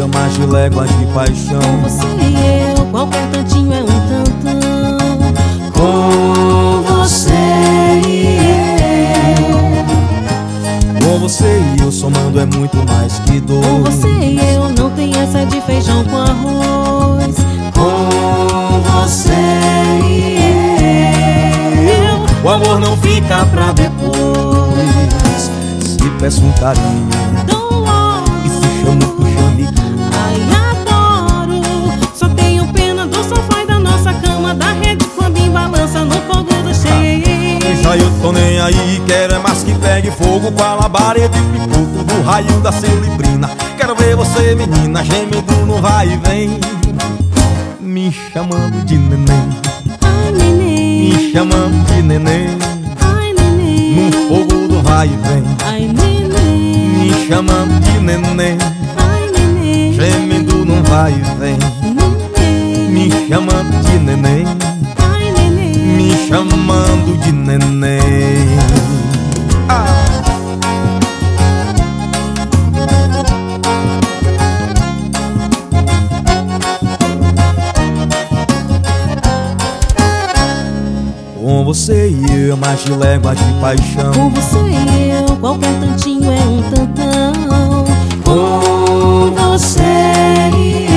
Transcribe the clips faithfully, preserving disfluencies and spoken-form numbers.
mais de léguas de paixão. Com você e eu, qualquer tantinho é um tantão. Com você e eu, com você e eu somando é muito mais que dois. Com você e eu, não tem essa de feijão com arroz. Com você e eu, o amor não fica pra depois. Se peço um carinho, Dou logo. e se chamo pro chamiguinho. Ai, adoro. Só tenho pena do sofá e da nossa cama, da rede quando embalança no fogo do cheio. Já eu tô nem aí, quero é mais que pegue fogo com a labareda e pipoco do raio da celebrina. Quero ver você, menina, gemendo no vai e vem, me chamando de neném. Ai, neném. Me chamando de neném, Ai, neném. no fogo do vai e vem, Ai, neném. me chamando de neném, Ai, neném. gemendo no vai e vem, Neném. me chamando de neném, Ai, neném. me chamando de neném. Ah! Com você e eu, mais de léguas de paixão. Com você e eu, qualquer tantinho é um tantão. Com você e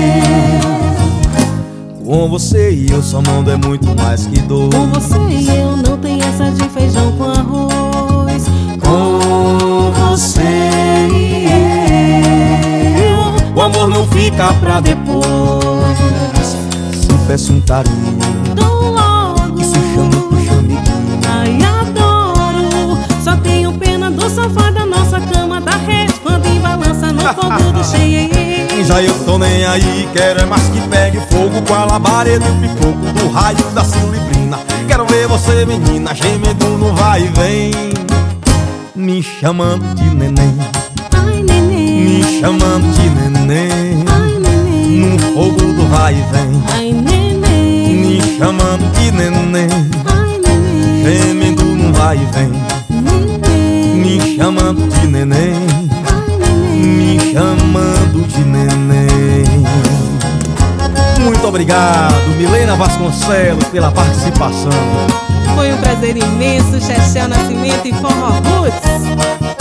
eu, com você e eu, somando é muito mais que dois. Com você e eu, não tem essa de feijão com arroz. Com você e eu, o amor não fica pra depois. Se peço um carinho, Dou logo. e se chamo pro chamiguinho. Ai, adoro. Só tenho pena do sofá da nossa cama, da rede quando embalança no fogo do cheio. Já eu tô nem aí, quero é mais que pegue fogo com a labareda e pipoco do raio da celebrina. Quero ver você, menina, gemendo no vai e vem, me chamando de neném. Ai, neném. Me chamando de neném, Ai, neném. no fogo do vai e vem, Ai, neném. me chamando de neném, Ai, neném. gemendo no vai e vem, Neném. me chamando de neném, Ai, neném. me chamando de neném. Muito obrigado, Milena Vasconcelos, pela participação. Foi um prazer imenso, Chechel Nascimento e Forró Roots.